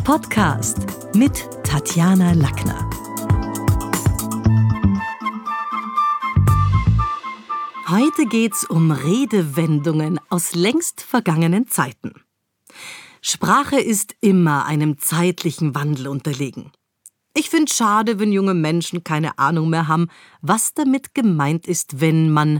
Podcast mit Tatjana Lackner. Heute geht's um Redewendungen aus längst vergangenen Zeiten. Sprache ist immer einem zeitlichen Wandel unterlegen. Ich finde schade, wenn junge Menschen keine Ahnung mehr haben, was damit gemeint ist, wenn man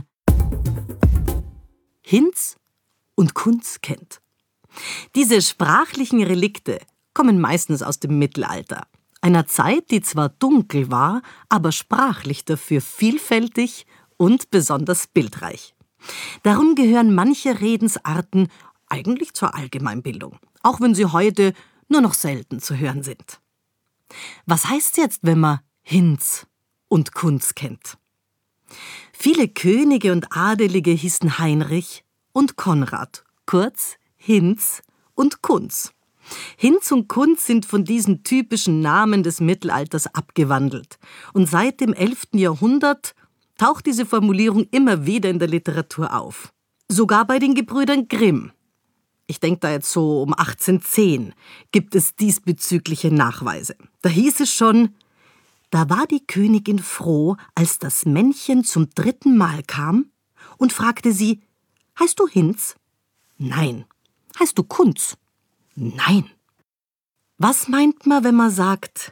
Hinz und Kunz kennt. Diese sprachlichen Relikte kommen meistens aus dem Mittelalter, einer Zeit, die zwar dunkel war, aber sprachlich dafür vielfältig und besonders bildreich. Darum gehören manche Redensarten eigentlich zur Allgemeinbildung, auch wenn sie heute nur noch selten zu hören sind. Was heißt jetzt, wenn man Hinz und Kunz kennt? Viele Könige und Adelige hießen Heinrich und Konrad, kurz Hinz und Kunz. Hinz und Kunz sind von diesen typischen Namen des Mittelalters abgewandelt. Und seit dem 11. Jahrhundert taucht diese Formulierung immer wieder in der Literatur auf. Sogar bei den Gebrüdern Grimm. Ich denke da jetzt so um 1810 gibt es diesbezügliche Nachweise. Da hieß es schon: Da war die Königin froh, als das Männchen zum 3. Mal kam und fragte sie: Heißt du Hinz? Nein. Heißt du Kunz? Nein. Was meint man, wenn man sagt,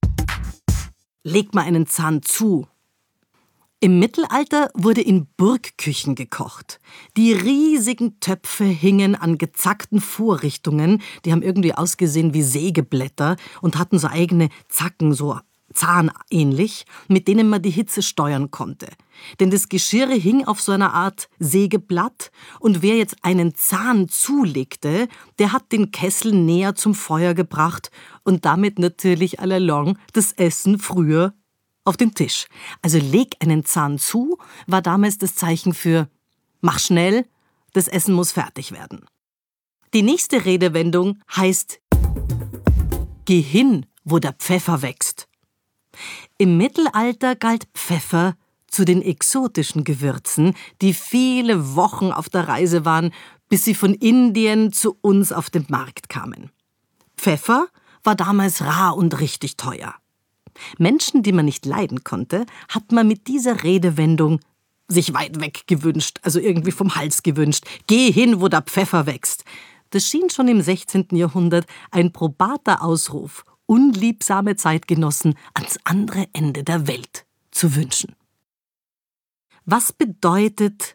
leg mal einen Zahn zu? Im Mittelalter wurde in Burgküchen gekocht. Die riesigen Töpfe hingen an gezackten Vorrichtungen, die haben irgendwie ausgesehen wie Sägeblätter und hatten so eigene Zacken, so zahnähnlich, mit denen man die Hitze steuern konnte. Denn das Geschirr hing auf so einer Art Sägeblatt und wer jetzt einen Zahn zulegte, der hat den Kessel näher zum Feuer gebracht und damit natürlich all along das Essen früher auf den Tisch. Also leg einen Zahn zu, war damals das Zeichen für mach schnell, das Essen muss fertig werden. Die nächste Redewendung heißt geh hin, wo der Pfeffer wächst. Im Mittelalter galt Pfeffer zu den exotischen Gewürzen, die viele Wochen auf der Reise waren, bis sie von Indien zu uns auf den Markt kamen. Pfeffer war damals rar und richtig teuer. Menschen, die man nicht leiden konnte, hat man mit dieser Redewendung sich weit weg gewünscht, also irgendwie vom Hals gewünscht. Geh hin, wo der Pfeffer wächst. Das schien schon im 16. Jahrhundert ein probater Ausruf, unliebsame Zeitgenossen ans andere Ende der Welt zu wünschen. Was bedeutet,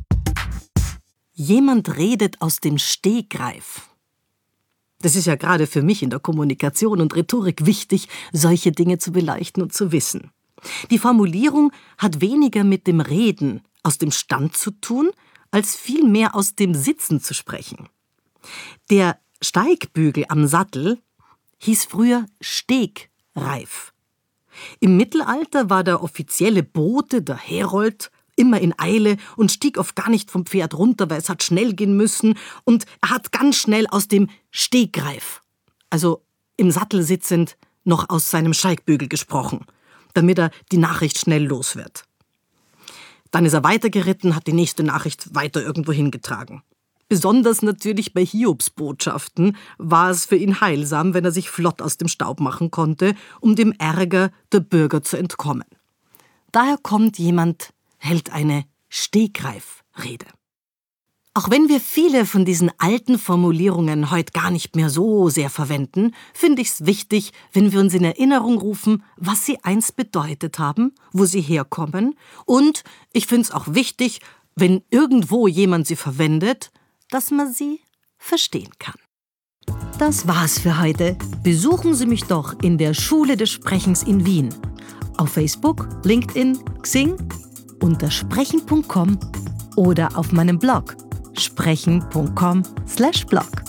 jemand redet aus dem Stegreif? Das ist ja gerade für mich in der Kommunikation und Rhetorik wichtig, solche Dinge zu beleuchten und zu wissen. Die Formulierung hat weniger mit dem Reden aus dem Stand zu tun, als vielmehr aus dem Sitzen zu sprechen. Der Steigbügel am Sattel hieß früher Stegreif. Im Mittelalter war der offizielle Bote, der Herold, immer in Eile und stieg oft gar nicht vom Pferd runter, weil es hat schnell gehen müssen, und er hat ganz schnell aus dem Stegreif, also im Sattel sitzend, noch aus seinem Steigbügel gesprochen, damit er die Nachricht schnell los wird. Dann ist er weitergeritten, hat die nächste Nachricht weiter irgendwo hingetragen. Besonders natürlich bei Hiobsbotschaften war es für ihn heilsam, wenn er sich flott aus dem Staub machen konnte, um dem Ärger der Bürger zu entkommen. Daher kommt jemand, hält eine Stegreifrede. Auch wenn wir viele von diesen alten Formulierungen heute gar nicht mehr so sehr verwenden, finde ich es wichtig, wenn wir uns in Erinnerung rufen, was sie einst bedeutet haben, wo sie herkommen, und ich finde es auch wichtig, wenn irgendwo jemand sie verwendet, dass man sie verstehen kann. Das war's für heute. Besuchen Sie mich doch in der Schule des Sprechens in Wien. Auf Facebook, LinkedIn, Xing, unter sprechen.com oder auf meinem Blog sprechen.com/blog.